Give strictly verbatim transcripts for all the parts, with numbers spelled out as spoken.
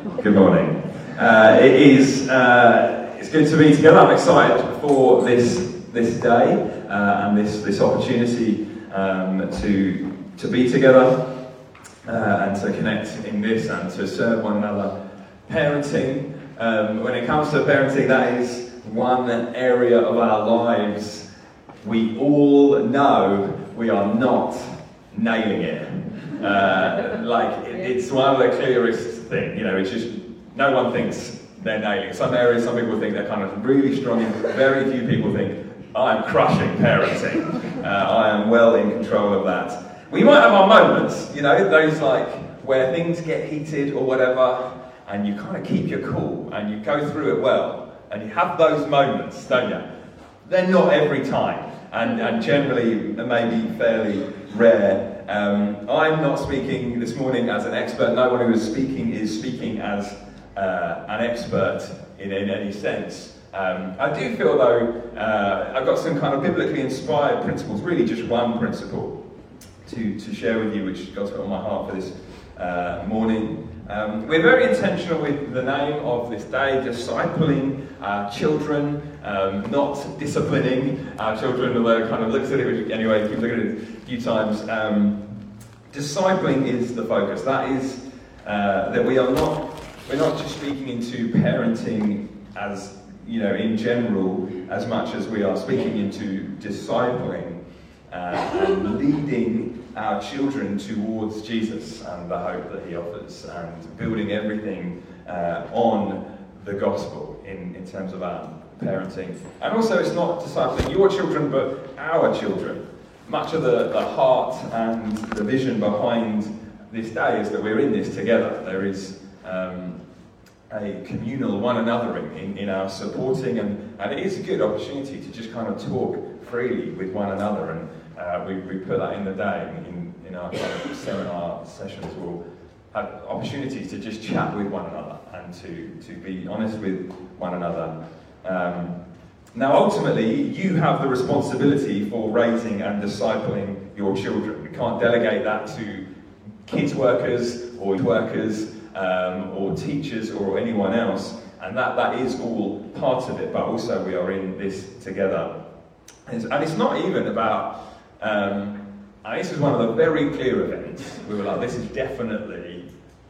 Good morning. Uh, it is uh, it's good to be together. I'm excited for this this day uh, and this this opportunity um, to to be together uh, and to connect in this and to serve one another. Parenting. Um, when it comes to parenting, that is one area of our lives we all know we are not nailing it. Uh, like it, it's one of the clearest things. You know, it's just no one thinks they're nailing. Some areas, some people think they're kind of really strong in. Very few people think I am crushing parenting. Uh, I am well in control of that. We might have our moments, you know, those like where things get heated or whatever, and you kind of keep your cool and you go through it well, and you have those moments, don't you? They're not every time, and, and generally maybe fairly rare. Um, I'm not speaking this morning as an expert. No one who is speaking is speaking as uh, an expert in, in any sense. Um, I do feel though, uh, I've got some kind of biblically inspired principles, really just one principle to, to share with you, which God's put on my heart for this uh, morning. Um, we're very intentional with the name of this day, discipling our children, um, not disciplining our children, although it kind of looks at it, anyway, keep looking at it a few times. Um, discipling is the focus. That is, uh, that we are not, we're not just speaking into parenting as, you know, in general, as much as we are speaking into discipling uh, and leading our children towards Jesus and the hope that he offers, and building everything uh, on the gospel in, in terms of our parenting. And also, it's not discipling your children, but our children. Much of the, the heart and the vision behind this day is that we're in this together. There is um, a communal one another in, in, in our supporting, and, and it is a good opportunity to just kind of talk freely with one another. And uh, we, we put that in the day. In, in our kind of seminar sessions, we'll have opportunities to just chat with one another and to, to be honest with one another. Um, now, ultimately, you have the responsibility for raising and discipling your children. We can't delegate that to kids workers or workers um, or teachers or anyone else, and that, that is all part of it, but also we are in this together. And it's, and it's not even about, um, and this is one of the very clear events. We were like, this is definitely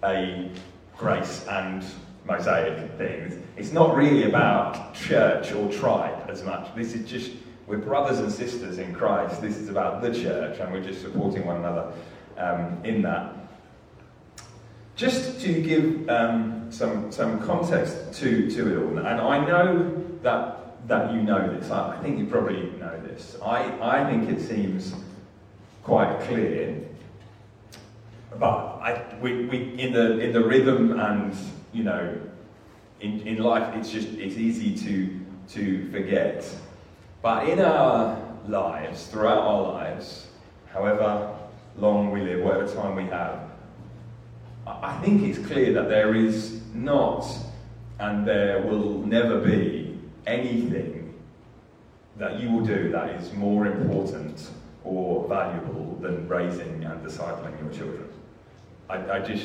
a Grace and Mosaic thing. It's not really about church or tribe as much. This is just, we're brothers and sisters in Christ. This is about the church, and we're just supporting one another um, in that. Just to give um, some some context to, to it all, and I know that that you know this. I, I think you probably know this. I, I think it seems quite clear, but I, we, we in the in the rhythm and, you know, in, in life, it's just it's easy to to forget. But in our lives, throughout our lives, however long we live, whatever time we have, I think it's clear that there is not, and there will never be, anything that you will do that is more important or valuable than raising and discipling your children. I, I just,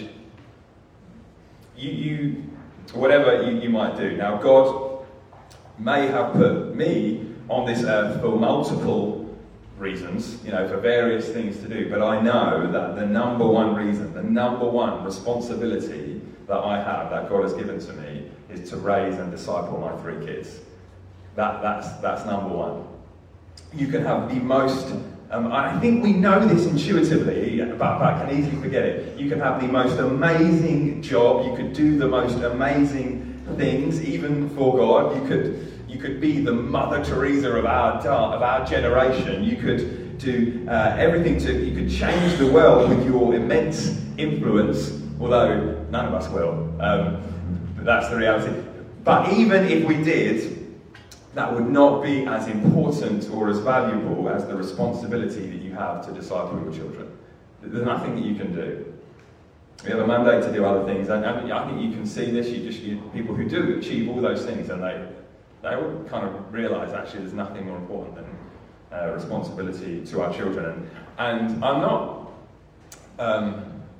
you, you whatever you, you might do. Now, God may have put me on this earth for multiple reasons, you know, for various things to do, but I know that the number one reason, the number one responsibility that I have, that God has given to me, is to raise and disciple my three kids. That, that's, that's number one. You can have the most, um, I think we know this intuitively, but, but I can easily forget it. You can have the most amazing job, you could do the most amazing things, even for God. You could You could be the Mother Teresa of our of our generation. You could do uh, everything to. You could change the world with your immense influence. Although none of us will. Um, but that's the reality. But even if we did, that would not be as important or as valuable as the responsibility that you have to disciple your children. There's nothing that you can do. We have a mandate to do other things, and, and I think you can see this. You just you, people who do achieve all those things, and they. They all kind of realise actually there's nothing more important than uh, responsibility to our children. And, and I'm not um,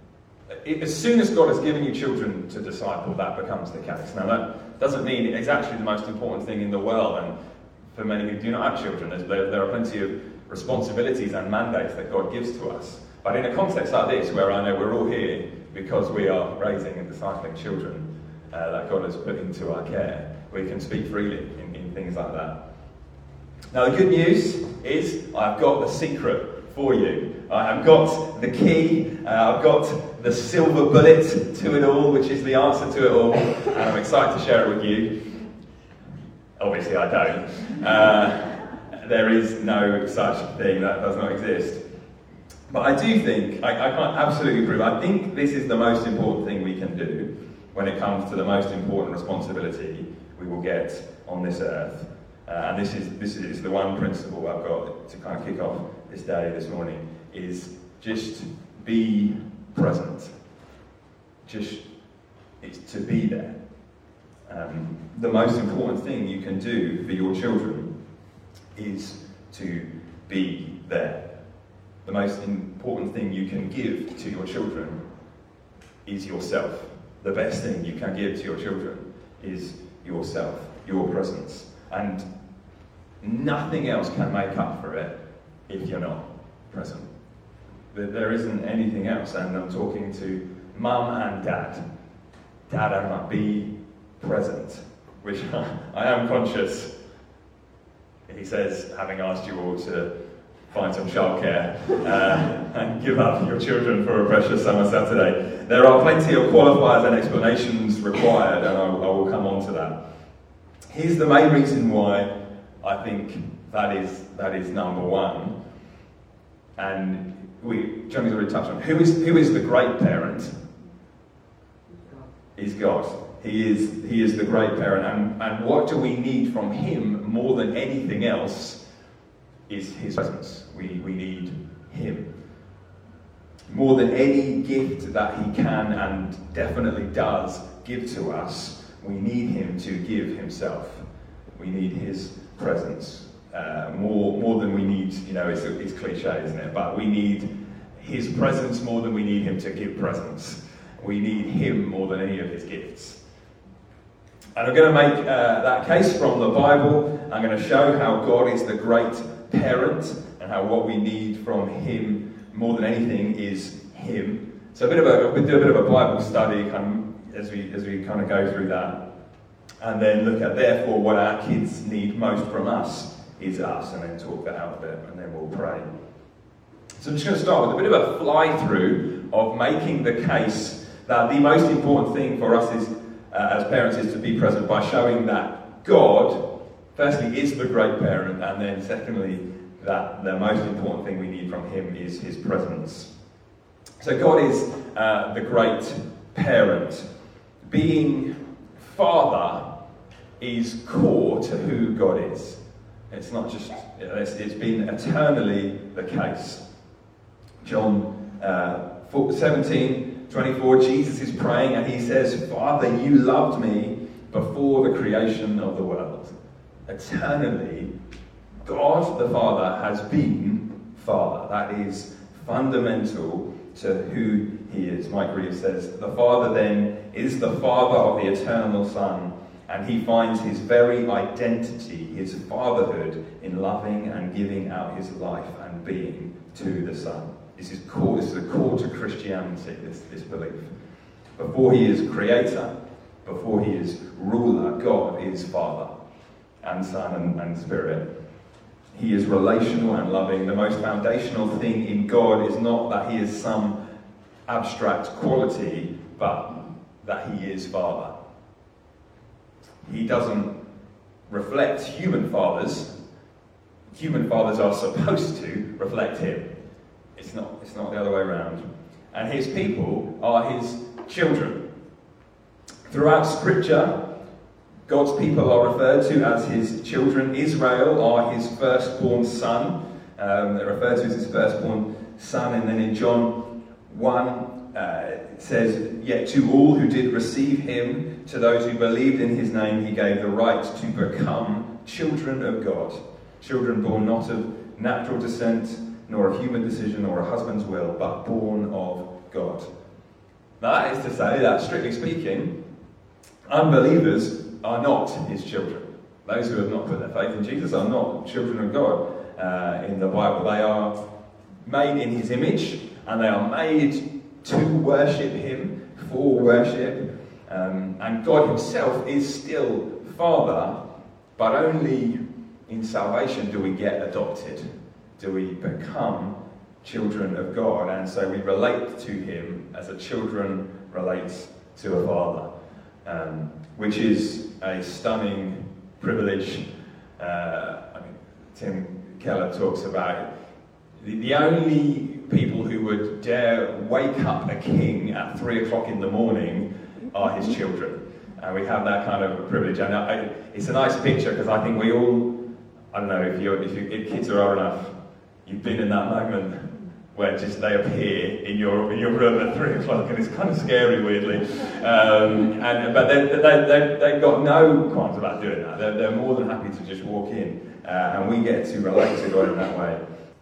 it, as soon as God has given you children to disciple, that becomes the case. Now, that doesn't mean it's actually the most important thing in the world, and for many who do not have children, there, there are plenty of responsibilities and mandates that God gives to us. But in a context like this, where I know we're all here because we are raising and discipling children uh, that God has put into our care, we can speak freely in, in things like that. Now, the good news is I've got the secret for you. I have got the key, uh, I've got the silver bullet to it all, which is the answer to it all, and I'm excited to share it with you. Obviously I don't. Uh, there is no such thing, that does not exist. But I do think, I, I can't absolutely prove, I think this is the most important thing we can do when it comes to the most important responsibility we will get on this earth. Uh, and this is this is the one principle I've got to kind of kick off this day, this morning, is just be present. Just, it's to be there. Um, the most important thing you can do for your children is to be there. The most important thing you can give to your children is yourself. The best thing you can give to your children is yourself, your presence. And nothing else can make up for it if you're not present. There isn't anything else. And I'm talking to mum and dad. Dad and mum, be present. Which I am conscious, he says, having asked you all to find some childcare uh, and give up your children for a precious summer Saturday. There are plenty of qualifiers and explanations required, and I, I will come on to that. Here's the main reason why I think that is that is number one. And we, Johnny's already touched on, who is who is the great parent? Is God. He is he is the great parent, and, and what do we need from him more than anything else is his presence. We we need him. More than any gift that he can and definitely does give to us, we need him to give himself. We need his presence. Uh, more more than we need, you know, it's, it's cliche, isn't it? But we need his presence more than we need him to give presents. We need him more than any of his gifts. And I'm going to make uh, that case from the Bible. I'm going to show how God is the great parent and how what we need from him more than anything is him. So a bit of a we'll do a bit of a Bible study kind of, as we as we kind of go through that, and then look at therefore what our kids need most from us is us, and then talk that out a bit, and then we'll pray. So I'm just going to start with a bit of a fly through of making the case that the most important thing for us is uh, as parents is to be present by showing that God, firstly, is the great parent, and then secondly, that the most important thing we need from him is his presence. So God is uh, the great parent. Being father is core to who God is. It's not just, it's, it's been eternally the case. John uh, seventeen twenty-four, Jesus is praying and he says, Father, you loved me before the creation of the world. Eternally, God the Father has been Father. That is fundamental to who he is. Mike Reeves says, the Father then is the Father of the eternal Son, and he finds his very identity, his fatherhood, in loving and giving out his life and being to the Son. This is core, this is a core to Christianity, this, this belief. Before he is creator, before he is ruler, God is Father and Son and, and Spirit. He is relational and loving. The most foundational thing in God is not that he is some abstract quality, but that he is Father. He doesn't reflect human fathers. Human fathers are supposed to reflect him. It's not, it's not the other way around. And his people are his children. Throughout Scripture, God's people are referred to as his children. Israel are his firstborn son. Um, they're referred to as his firstborn son. And then in John one, uh, it says, yet to all who did receive him, to those who believed in his name, he gave the right to become children of God. Children born not of natural descent, nor of human decision, or a husband's will, but born of God. Now that is to say that, strictly speaking, unbelievers are not his children. Those who have not put their faith in Jesus are not children of God uh, in the Bible. They are made in his image, and they are made to worship him, for worship. Um, and God himself is still Father, but only in salvation do we get adopted. Do we become children of God, and so we relate to him as a children relates to a father, um, which is a stunning privilege. Uh, I mean, Tim Keller talks about the, the only people who would dare wake up a king at three o'clock in the morning are his children, and we have that kind of privilege. And I, it's a nice picture because I think we all, I don't know if you if, you, if kids are old enough, you've been in that moment where just they appear in your in your room at three o'clock, and it's kind of scary, weirdly. Um, and but they they they they've got no qualms about doing that. They're, they're more than happy to just walk in, uh, and we get to relate to God in that way.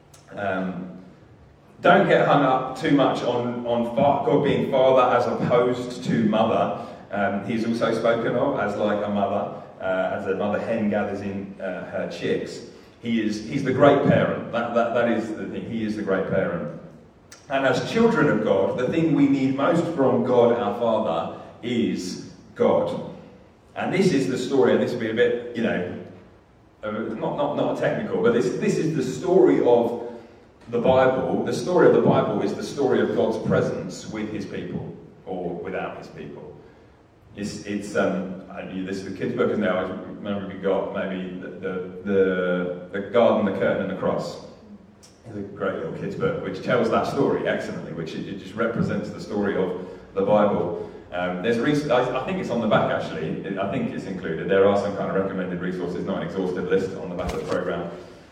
Um, don't get hung up too much on on God being father as opposed to mother. Um, he's also spoken of as like a mother, uh, as a mother hen gathers in uh, her chicks. He is, he's the great parent. That, that, that is the thing. He is the great parent. And as children of God, the thing we need most from God, our Father, is God. And this is the story, and this will be a bit, you know, uh, not, not, not technical, but this, this is the story of the Bible. The story of the Bible is the story of God's presence with his people, or without his people. It's, it's um, I knew this is the kids' book, and now I remember we got maybe the, the, the, the Garden, the Curtain and the Cross. It's a great little kids' book, which tells that story excellently, which it, it just represents the story of the Bible. Um, there's res- I, I think it's on the back actually, it, I think it's included. There are some kind of recommended resources, not an exhaustive list on the back of the programme.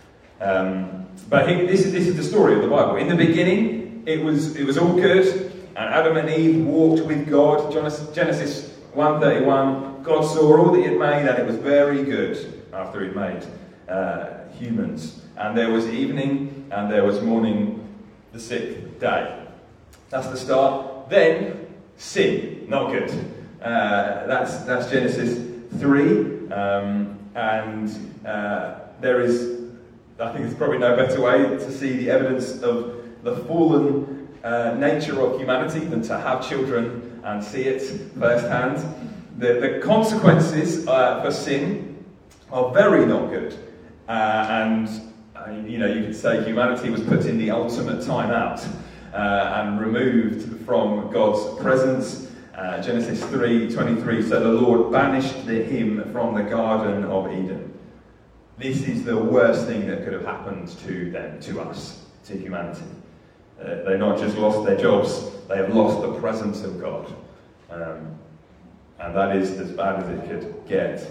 Um, but I think this is, this is the story of the Bible. In the beginning, it was, it was all good, and Adam and Eve walked with God. Genesis one thirty-one, God saw all that he had made, and it was very good after he made uh, humans. And there was evening, and there was morning, the sixth day. That's the start. Then, sin. Not good. Uh, that's, that's Genesis three. Um, and uh, there is, I think there's probably no better way to see the evidence of the fallen uh, nature of humanity than to have children and see it firsthand. The, the consequences uh, for sin are very not good. Uh, and, uh, you know, you could say humanity was put in the ultimate time out uh, and removed from God's presence. Uh, Genesis three twenty-three, so the Lord banished the, him from the Garden of Eden. This is the worst thing that could have happened to them, to us, to humanity. Uh, they not just lost their jobs, they have lost the presence of God. Um, and that is as bad as it could get.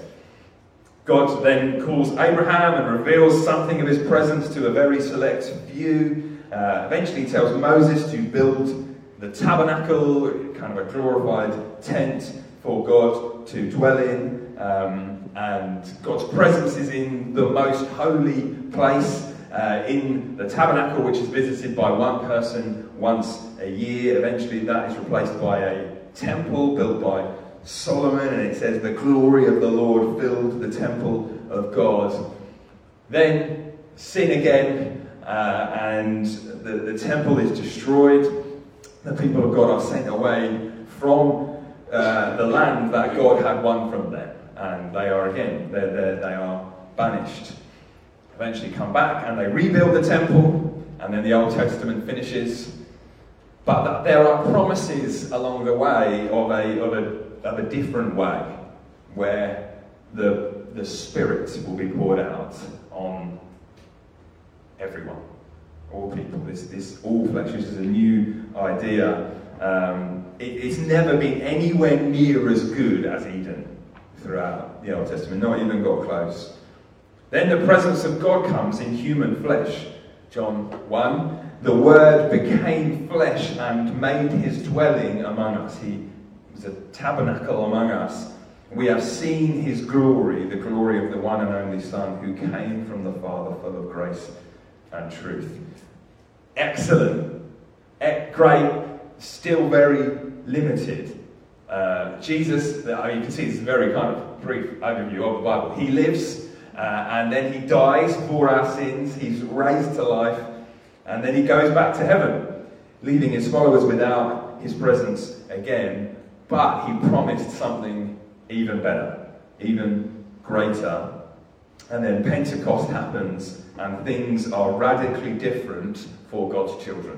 God then calls Abraham and reveals something of his presence to a very select few. Uh, eventually tells Moses to build the tabernacle, kind of a glorified tent for God to dwell in. Um, and God's presence is in the most holy place. Uh, in the tabernacle, which is visited by one person once a year. Eventually that is replaced by a temple built by Solomon, and it says the glory of the Lord filled the temple of God. Then sin again, uh, and the, the temple is destroyed. The people of God are sent away from uh, the land that God had won from them, and they are again, they're, they're, they are banished. Eventually come back and they rebuild the temple, and then the Old Testament finishes. But there are promises along the way of a, of a, of a different way, where the, the Spirit will be poured out on everyone, all people. This, this all flesh, this is a new idea. Um, it, it's never been anywhere near as good as Eden throughout the Old Testament, not even got close. Then the presence of God comes in human flesh. John one, the Word became flesh and made his dwelling among us. He was a tabernacle among us. We have seen his glory, the glory of the one and only Son who came from the Father, full of grace and truth. Excellent. Great. Still very limited. Uh, Jesus, I mean, you can see this is a very kind of brief overview of the Bible. He lives, uh, and then he dies for our sins. He's raised to life, and then he goes back to heaven, leaving his followers without his presence again. But he promised something even better, even greater. And then Pentecost happens, and things are radically different for God's children.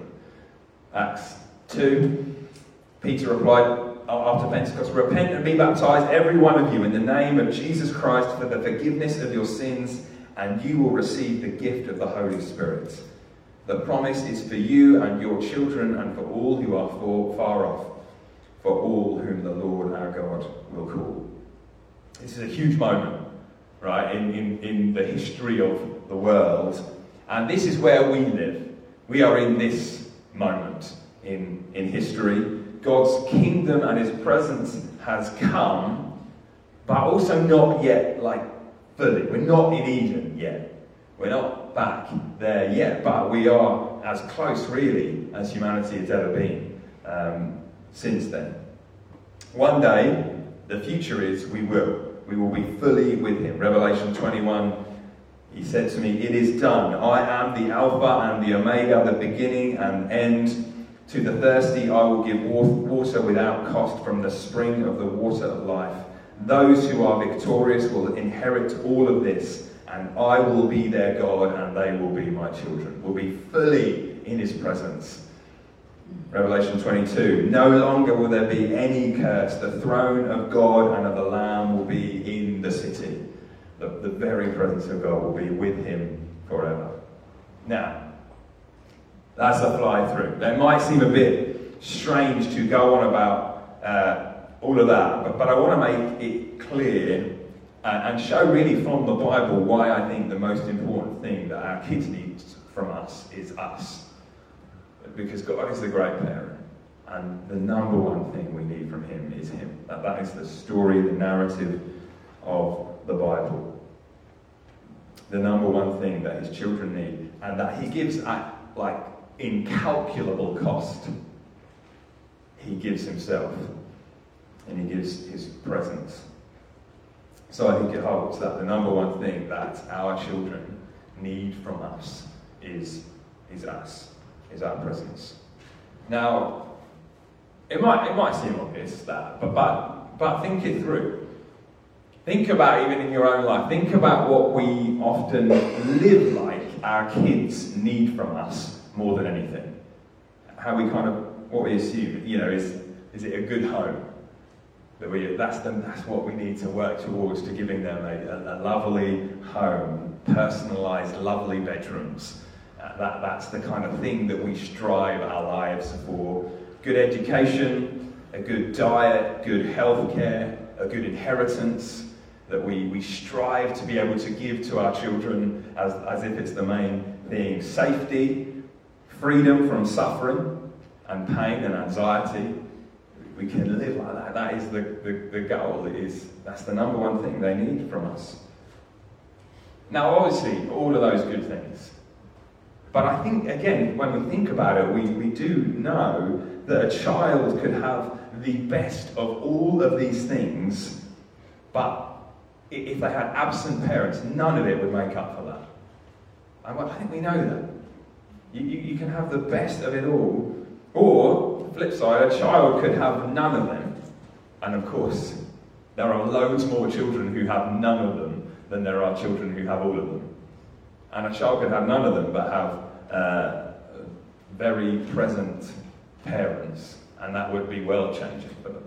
Acts two, Peter replied after Pentecost, "Repent and be baptized, every one of you, in the name of Jesus Christ for the forgiveness of your sins, and you will receive the gift of the Holy Spirit. The promise is for you and your children and for all who are far off, for all whom the Lord our God will call." This is a huge moment, right, in, in, in the history of the world. And this is where we live. We are in this moment in, in history. God's kingdom and his presence has come, but also not yet, like, fully. We're not in Eden yet. We're not back there yet, but we are as close, really, as humanity has ever been um, since then. One day, the future is we will. We will be fully with him. Revelation twenty-one, he said to me, "It is done. I am the Alpha and the Omega, the beginning and end. To the thirsty I will give water without cost from the spring of the water of life. Those who are victorious will inherit all of this, and I will be their God, and they will be my children." We'll be fully in his presence. Revelation twenty-two, "No longer will there be any curse. The throne of God and of the Lamb will be in the city." The, the very presence of God will be with him forever. Now, that's a fly through. It might seem a bit strange to go on about uh, all of that, but, but I want to make it clear and, and show really from the Bible why I think the most important thing that our kids need from us is us. Because God is the great parent, and the number one thing we need from him is him. That, that is the story, the narrative of the Bible. The number one thing that his children need, and that he gives at, like, incalculable cost. He gives himself, and he gives his presence. So I think it holds that the number one thing that our children need from us is, is us. Is our presence. Now, it might it might seem obvious that, but but but think it through. Think about, even in your own life, think about what we often live like our kids need from us more than anything. How we kind of, what we assume, you know, is is it a good home? That we that's the, that's what we need to work towards, to giving them a, a, a lovely home, personalised, lovely bedrooms. Uh, that, that's the kind of thing that we strive our lives for. Good education, a good diet, good health care, a good inheritance that we, we strive to be able to give to our children as, as if it's the main thing. Safety, freedom from suffering and pain and anxiety. We can live like that. That is the, the, the goal. It is, that's the number one thing they need from us. Now, obviously, all of those good things. But I think, again, when we think about it, we, we do know that a child could have the best of all of these things, but if they had absent parents, none of it would make up for that. And I think we know that. You, you, you can have the best of it all, or, flip side, a child could have none of them. And of course, there are loads more children who have none of them than there are children who have all of them. And a child could have none of them but have uh, very present parents, and that would be world changing for them.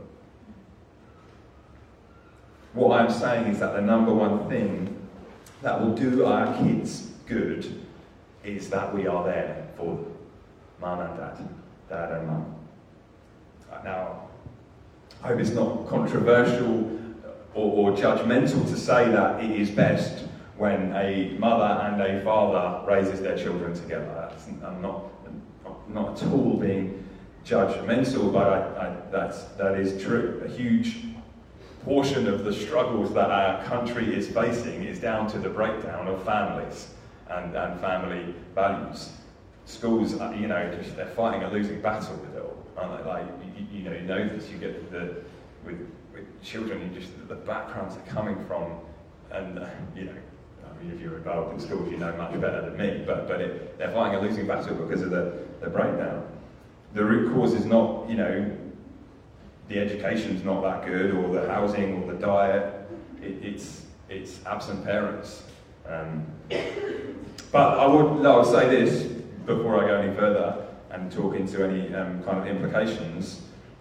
What I'm saying is that the number one thing that will do our kids good is that we are there for them. Mum and dad, dad and mum. Now, I hope it's not controversial or, or judgmental to say that it is best when a mother and a father raises their children together. That's, I'm not, not at all being judgmental, but I, I, that's, that is true. A huge portion of the struggles that our country is facing is down to the breakdown of families and, and family values. schools, you know, just, they're fighting a losing battle with it all, aren't they? Like, you, you know, you know this, you get the, with, with children, you just, the backgrounds they're coming from, and, uh, you know, I mean, if you're involved in schools, you know much better than me, but, but it, they're fighting a losing battle because of the, the breakdown. The root cause is not, you know, the education's not that good, or the housing, or the diet. It, it's it's absent parents. Um, but I would, I would say this before I go any further and talk into any um, kind of implications.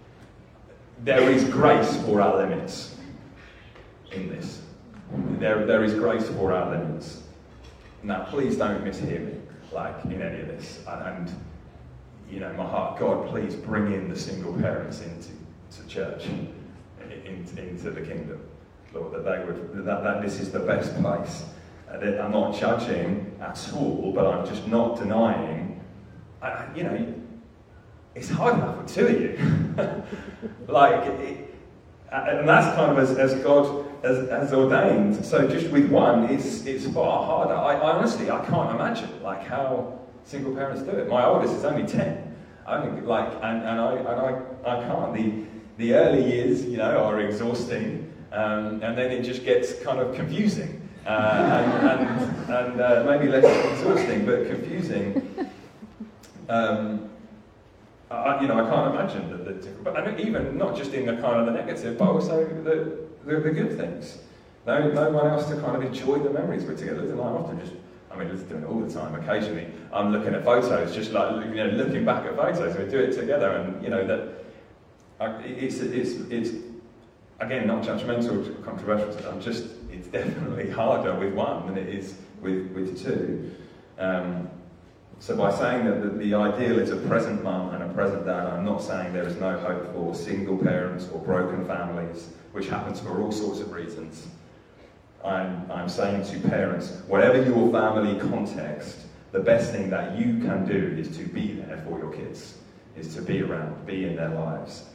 There is grace for our limits in this. There, there is grace for our limits. Now, please don't mishear me, like in any of this. And, and you know, my heart, God, please bring in the single parents into to church, in, into the kingdom, Lord, that they would, that, that this is the best place. Uh, that I'm not judging at all, but I'm just not denying. I, you know, it's hard enough with two of you. like, it, and that's kind of as, as God has, has ordained. So just with one, it's it's far harder. I, I honestly, I can't imagine like how single parents do it. My oldest is only ten. I only like, and, and I and I, I can't. The the early years, you know, are exhausting, um, and then it just gets kind of confusing, uh, and and, and uh, maybe less exhausting, but confusing. Um, I, you know, I can't imagine the, the but I mean, even not just in the kind of the negative, but also the the, the good things. No, no one else to kind of enjoy the memories we're together. And I often just, I mean, just doing it all the time. Occasionally, I'm looking at photos, just like you know, looking back at photos. We do it together, and you know that I, it's it's it's again not judgmental, or controversial. I'm just, it's definitely harder with one than it is with with two. Um, So by saying that the, the ideal is a present mum and a present dad, I'm not saying there is no hope for single parents or broken families, which happens for all sorts of reasons. I'm, I'm saying to parents, whatever your family context, the best thing that you can do is to be there for your kids, is to be around, be in their lives.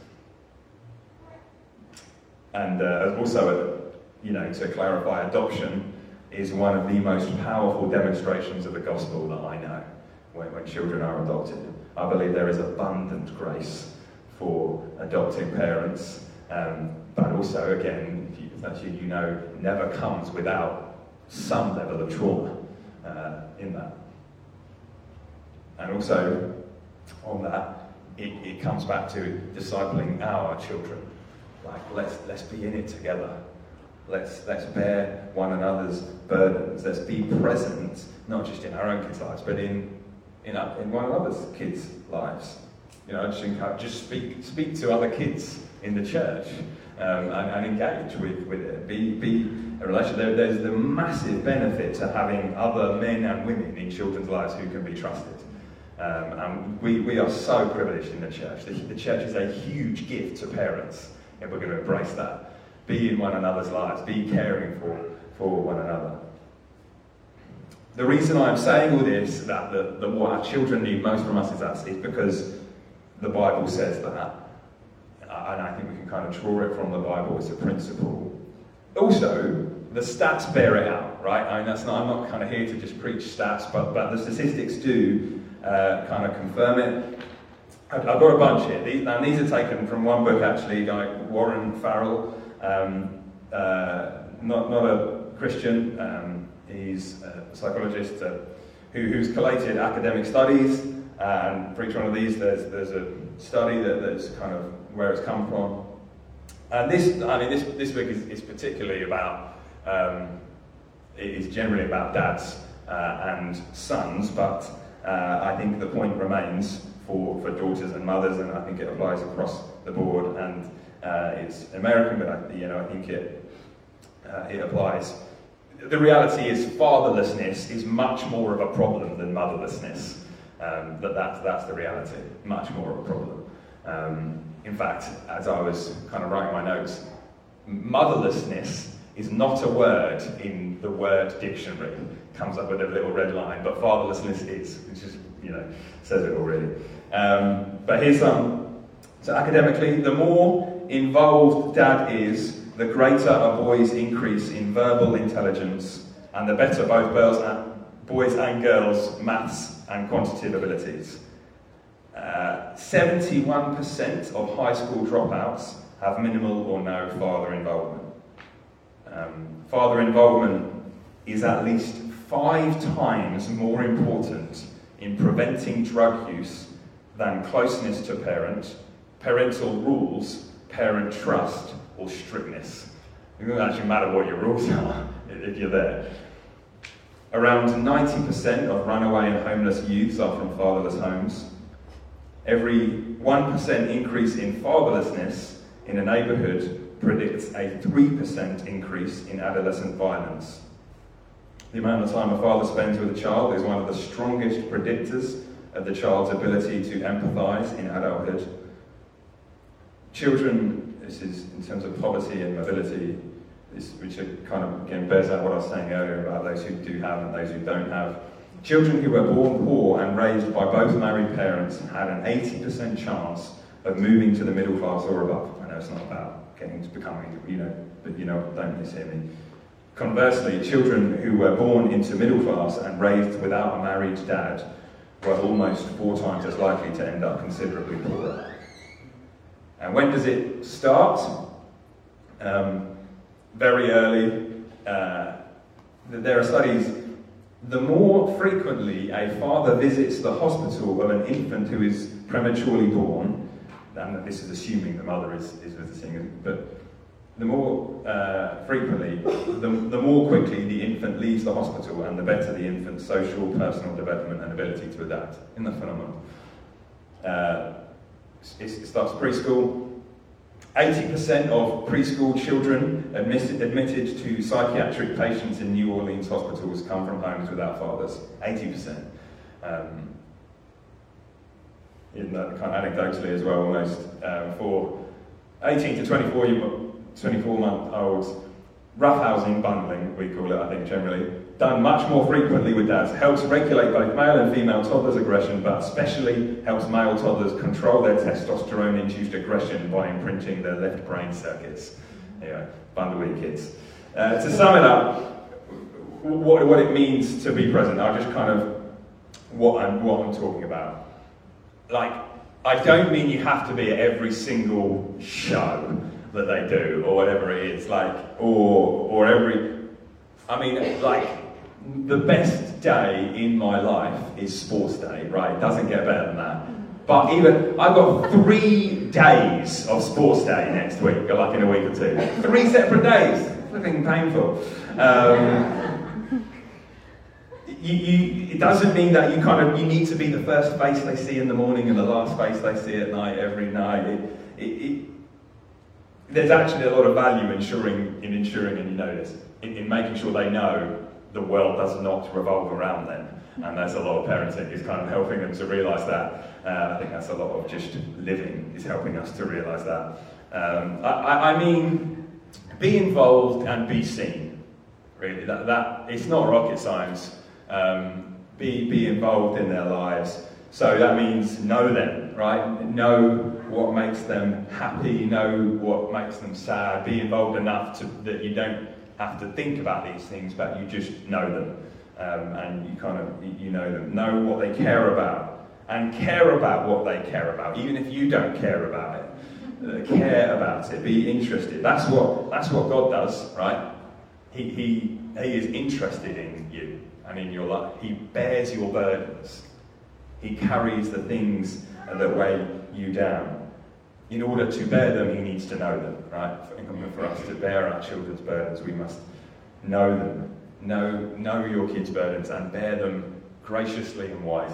And uh, also, uh, you know, to clarify, adoption is one of the most powerful demonstrations of the gospel that I know. When, when children are adopted, I believe there is abundant grace for adopting parents, um, but also, again, if, you, if that's you, you know, never comes without some level of trauma uh, in that. And also, on that, it, it comes back to discipling our children. Like, let's let's be in it together. Let's let's bear one another's burdens. Let's be present, not just in our own kids' lives, but in In, in one another's kids' lives. You know, just encourage, just speak speak to other kids in the church um, and, and engage with, with it. Be, be a relation. There, there's the massive benefit to having other men and women in children's lives who can be trusted. Um, and we, we are so privileged in the church. The, the church is a huge gift to parents, and we're going to embrace that. Be in one another's lives. Be caring for, for one another. The reason I'm saying all this, that the, the, what our children need most from us is that, is because the Bible says that. And I think we can kind of draw it from the Bible as a principle. Also, the stats bear it out, right? I mean, that's not, I'm not kind of here to just preach stats, but, but the statistics do uh, kind of confirm it. I've, I've got a bunch here. These, and these are taken from one book, actually, like Warren Farrell, um, uh, not, not a Christian, um, he's a psychologist uh, who, who's collated academic studies, and for each one of these there's there's a study that, that's kind of where it's come from. And this, I mean, this this book is, is particularly about, um, it is generally about dads uh, and sons, but uh, I think the point remains for, for daughters and mothers, and I think it applies across the board. And uh, it's American, but I, you know, I think it uh, it applies. The reality is fatherlessness is much more of a problem than motherlessness. Um, that, that, that's the reality, much more of a problem. Um, in fact, as I was kind of writing my notes, motherlessness is not a word in the word dictionary. It comes up with a little red line, but fatherlessness is, which is, you know, says it already. Um, but here's some. So academically, the more involved dad is, the greater a boy's increase in verbal intelligence, and the better both girls and, boys and girls' maths and quantitative abilities. Uh, seventy-one percent of high school dropouts have minimal or no father involvement. Um, father involvement is at least five times more important in preventing drug use than closeness to parent, parental rules, parent trust, or strictness. It doesn't actually matter what your rules are if you're there. Around ninety percent of runaway and homeless youths are from fatherless homes. Every one percent increase in fatherlessness in a neighbourhood predicts a three percent increase in adolescent violence. The amount of time a father spends with a child is one of the strongest predictors of the child's ability to empathise in adulthood. Children, this is in terms of poverty and mobility, this, which kind of again bears out what I was saying earlier about those who do have and those who don't have. Children who were born poor and raised by both married parents had an eighty percent chance of moving to the middle class or above. I know it's not about getting to becoming, you know, but you know, don't mishear me. Conversely, children who were born into middle class and raised without a married dad were almost four times as likely to end up considerably poorer. And when does it start? Um, very early. Uh, there are studies. The more frequently a father visits the hospital of an infant who is prematurely born, and this is assuming the mother is, is visiting, but the more uh, frequently, the, the more quickly the infant leaves the hospital, and the better the infant's social, personal development and ability to adapt. Isn't that phenomenal? Uh, it, it starts preschool. eighty percent of preschool children admitted, admitted to psychiatric patients in New Orleans hospitals come from homes without fathers. eighty percent. Um, in that kind of anecdotally as well, almost um, for eighteen to twenty-four month olds, roughhousing, bundling, we call it, I think, generally, done much more frequently with dads, helps regulate both male and female toddlers' aggression, but especially helps male toddlers control their testosterone-induced aggression by imprinting their left brain circuits. Anyway, bundle with your kids. Uh, to sum it up, what, what it means to be present, I'll just kind of, what I'm, what I'm talking about. Like, I don't mean you have to be at every single show that they do, or whatever it is, like, or, or every, I mean, like, the best day in my life is sports day, right? It doesn't get better than that. But even, I've got three days of sports day next week, like in a week or two. Three separate days. Flipping painful. Um, you, you, it doesn't mean that you kind of, you need to be the first face they see in the morning and the last face they see at night, every night. It, it, it, there's actually a lot of value in ensuring, in ensuring, and you know this, in, in making sure they know the world does not revolve around them. And there's a lot of parenting is kind of helping them to realise that. Uh, I think that's a lot of just living is helping us to realise that. Um, I, I mean, be involved and be seen. Really, that, that it's not rocket science. Um, be be involved in their lives. So that means know them, right? Know what makes them happy. Know what makes them sad. Be involved enough to, that you don't have to think about these things, but you just know them. Um, and you kind of, you know them, know what they care about, and care about what they care about, even if you don't care about it. Uh, care about it, be interested. That's what, that's what God does, right? He, he, he is interested in you and in your life. He bears your burdens. He carries the things that weigh you down. In order to bear them, he needs to know them, right? For, for us to bear our children's burdens, we must know them. Know, know your kids' burdens and bear them graciously and wisely.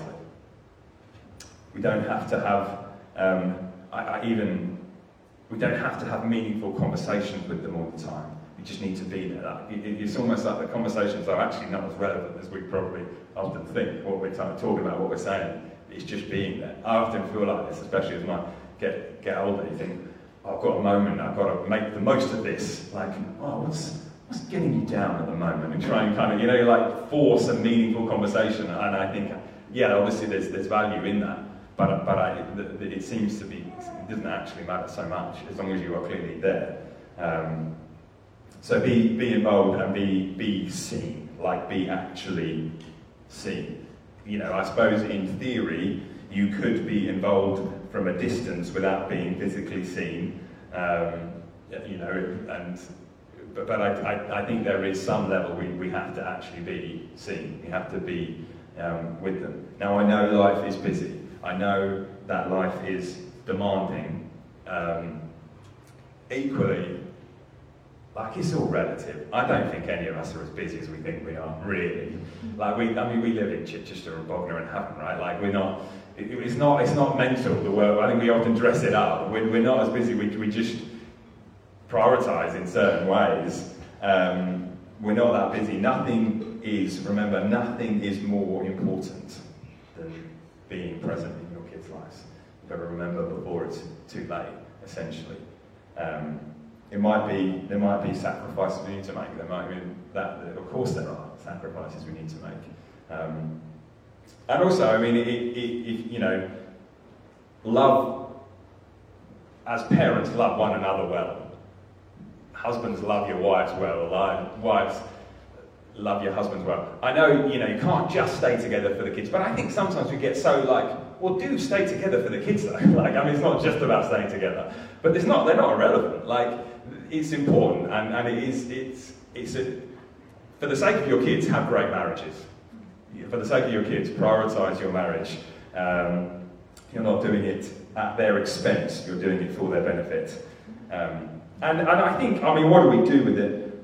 We don't have to have, um, I, I even, we don't have to have meaningful conversations with them all the time. We just need to be there. It, it's almost like the conversations are actually not as relevant as we probably often think. What we're talking about, what we're saying, it's just being there. I often feel like this, especially as I get get older. You think, oh, I've got a moment. I've got to make the most of this. Like, oh, what's What's getting you down at the moment, and try and kind of, you know, like force a meaningful conversation. And I think, yeah, obviously there's there's value in that, but but I, it seems to be, it doesn't actually matter so much as long as you are clearly there. Um, so be be involved and be be seen, like be actually seen. you know, I suppose in theory, you could be involved from a distance without being physically seen, um, you know, and but, but I, I, I think there is some level we, we have to actually be seen. We have to be um, with them. Now, I know life is busy. I know that life is demanding. Um, equally, like, it's all relative. I don't think any of us are as busy as we think we are, really. Like, we, I mean, we live in Chichester and Bognor and Hutton, right? Like, we're not, it, it's not, it's not mental, the work. I think we often dress it up. We're, we're not as busy, we, we just prioritise in certain ways. Um, we're not that busy. Nothing is, remember, nothing is more important than being present in your kids' lives. You've got to remember before it's too late, essentially. Um, It might be, there might be sacrifices we need to make. There might be that, of course there are sacrifices we need to make. Um, and also, I mean, it, it, it, you know, love, as parents, love one another well. Husbands, love your wives well. Wives, love your husbands well. I know, you know, you can't just stay together for the kids, but I think sometimes we get so like, well, do stay together for the kids though. Like, I mean, it's not just about staying together, but it's not, they're not irrelevant. Like, it's important, and, and it is, it's, it's a, for the sake of your kids, have great marriages. For the sake of your kids, prioritise your marriage. Um, you're not doing it at their expense, you're doing it for their benefit. Um, and, and I think, I mean, what do we do with it?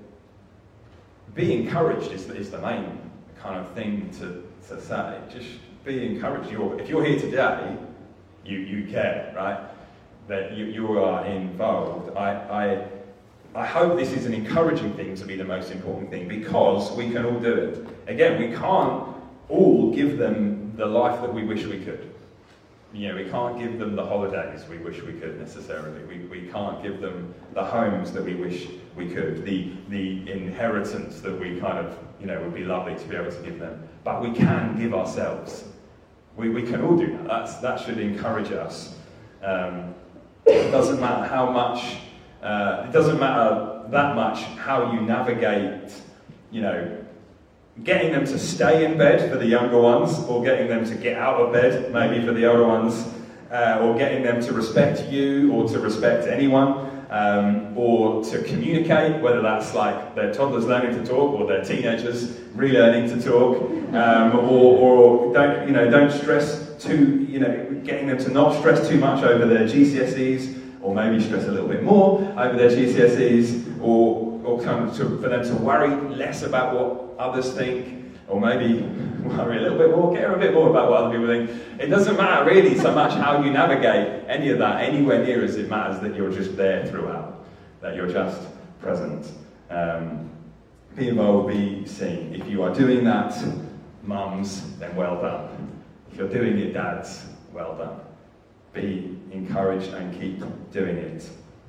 Be encouraged is the, is the main kind of thing to, to say. Just be encouraged. You're, if you're here today, you, you care, right? That you, you are involved. I, I, I hope this is an encouraging thing to be the most important thing, because we can all do it. Again, we can't all give them the life that we wish we could. You know, we can't give them the holidays we wish we could necessarily. We, we can't give them the homes that we wish we could, the, the inheritance that we kind of, you know, would be lovely to be able to give them. But we can give ourselves. We, we can all do that. That's, that should encourage us. Um, it doesn't matter how much, uh, it doesn't matter that much how you navigate, you know, getting them to stay in bed for the younger ones, or getting them to get out of bed, maybe for the older ones, uh, or getting them to respect you, or to respect anyone, um, or to communicate, whether that's like their toddlers learning to talk, or their teenagers relearning to talk, um, or, or don't, you know, don't stress too, you know, getting them to not stress too much over their G C S Es, or maybe stress a little bit more over their G C S Es, or or kind of to, for them to worry less about what others think, or maybe worry a little bit more, care a bit more about what other people think. It doesn't matter really so much how you navigate any of that, anywhere near as it matters that you're just there throughout, that you're just present. Um, be involved, be seen. If you are doing that, mums, then well done. If you're doing it, dads, well done. Be encouraged and keep doing it.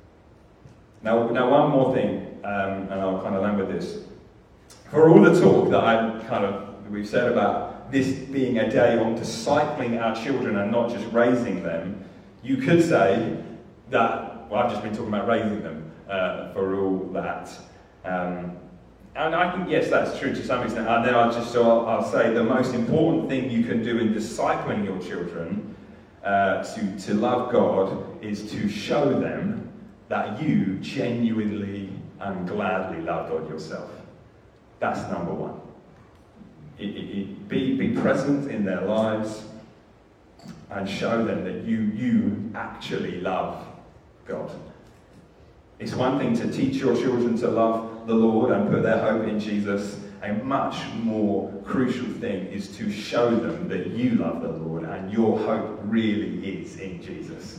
Now, now one more thing, um, and I'll kind of land with this. For all the talk that I kind of we've said about this being a day on discipling our children and not just raising them, you could say that, well, I've just been talking about raising them uh, for all that. Um, and I think, yes, that's true to some extent. And then I'll just, so I'll, I'll say the most important thing you can do in discipling your children uh, to, to love God is to show them that you genuinely and gladly love God yourself. That's number one. It, it, it, be, be present in their lives and show them that you, you actually love God. It's one thing to teach your children to love the Lord and put their hope in Jesus. A much more crucial thing is to show them that you love the Lord and your hope really is in Jesus,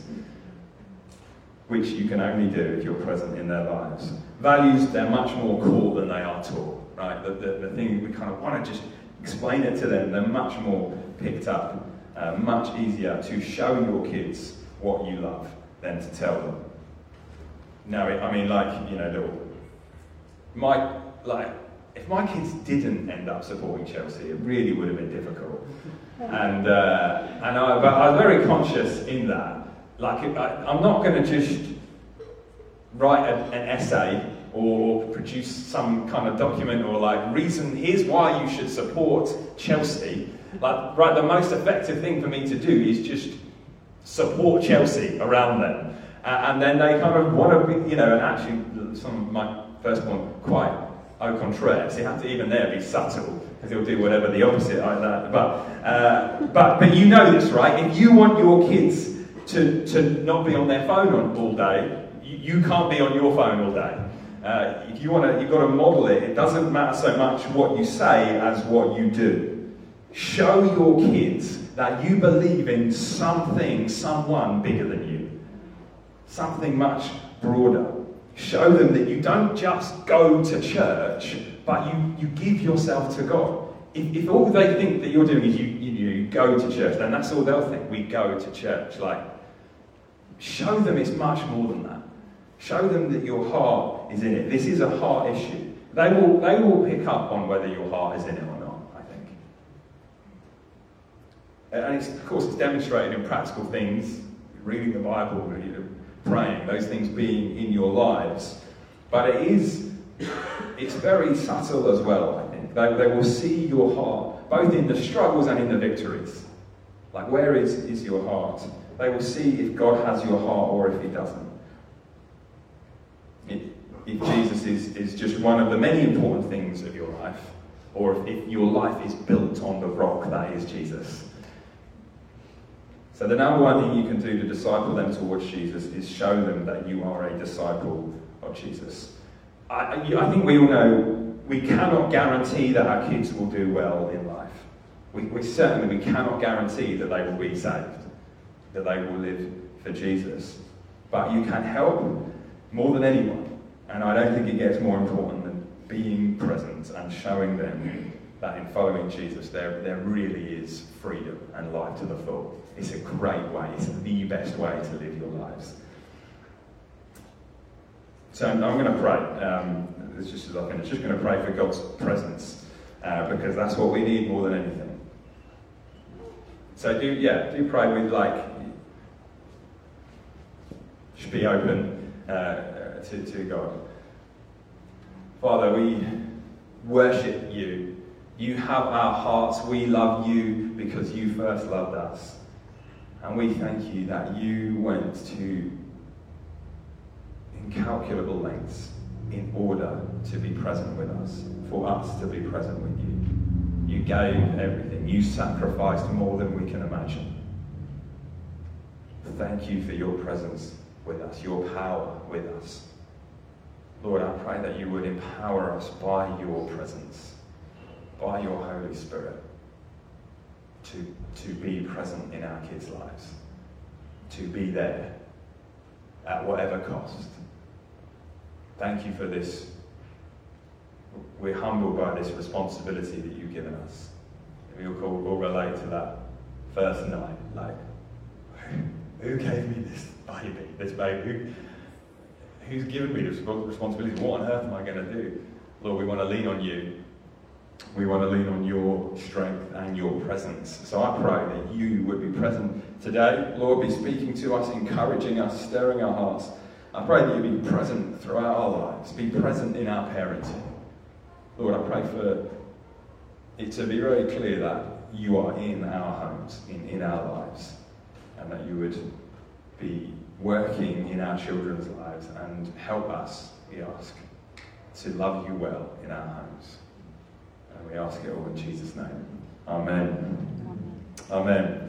which you can only do if you're present in their lives. Values, they're much more core than they are taught, right? The, the, the thing we kind of want to just explain it to them, they're much more picked up, uh, much easier to show your kids what you love than to tell them. No, I mean, like, you know, little, my, like, if my kids didn't end up supporting Chelsea, it really would have been difficult. And, uh, and I, but I was very conscious in that. Like, I, I'm not going to just write a, an essay or produce some kind of document or like reason, here's why you should support Chelsea. Like, right, the most effective thing for me to do is just support Chelsea around them. Uh, and then they kind of want to be, you know, and actually some of my first point, quite au contraire. So you have to even there be subtle, because he'll do whatever the opposite like that. But, uh, but, but you know this, right? If you want your kids to, to not be on their phone on, all day, you, you can't be on your phone all day. Uh, if you want to, you've got to model it. It doesn't matter so much what you say as what you do. Show your kids that you believe in something, someone bigger than you. Something much broader. Show them that you don't just go to church, but you, you give yourself to God. If, if all they think that you're doing is you, you, you go to church, then that's all they'll think. We go to church. Like, show them it's much more than that. Show them that your heart is in it. This is a heart issue. They will, they will pick up on whether your heart is in it or not, I think. And it's, of course, it's demonstrated in practical things, reading the Bible, praying, those things being in your lives. But it is, it's very subtle as well, I think. They, they will see your heart, both in the struggles and in the victories. Like, where is, is your heart? They will see if God has your heart or if he doesn't. If, if Jesus is, is just one of the many important things of your life, or if, if your life is built on the rock that is Jesus. So the number one thing you can do to disciple them towards Jesus is show them that you are a disciple of Jesus. I, I think we all know we cannot guarantee that our kids will do well in life. We, we certainly we cannot guarantee that they will be saved, that they will live for Jesus. But you can help more than anyone. And I don't think it gets more important than being present and showing them that in following Jesus there, there really is freedom and life to the full. It's a great way, it's the best way to live your lives. So I'm going to pray. Um, it's just as I finish, just going to pray for God's presence, uh, because that's what we need more than anything. So do, yeah, do pray with like, just be open uh, to, to God. Father, we worship you. You have our hearts. We love you because you first loved us. And we thank you that you went to incalculable lengths in order to be present with us, for us to be present with you. You gave everything. You sacrificed more than we can imagine. Thank you for your presence with us, your power with us. Lord, I pray that you would empower us by your presence, by your Holy Spirit, to, to be present in our kids' lives, to be there at whatever cost. Thank you for this. We're humbled by this responsibility that you've given us. We all, all relate to that first night, like, who gave me this baby, this baby? Who, who's given me this responsibility? What on earth am I going to do? Lord, we want to lean on you. We want to lean on your strength and your presence. So I pray that you would be present today. Lord, be speaking to us, encouraging us, stirring our hearts. I pray that you be present throughout our lives. Be present in our parenting. Lord, I pray for it to be very clear that you are in our homes, in, in our lives, and that you would be working in our children's lives and help us, we ask, to love you well in our homes. And we ask it all in Jesus' name. Amen. Amen.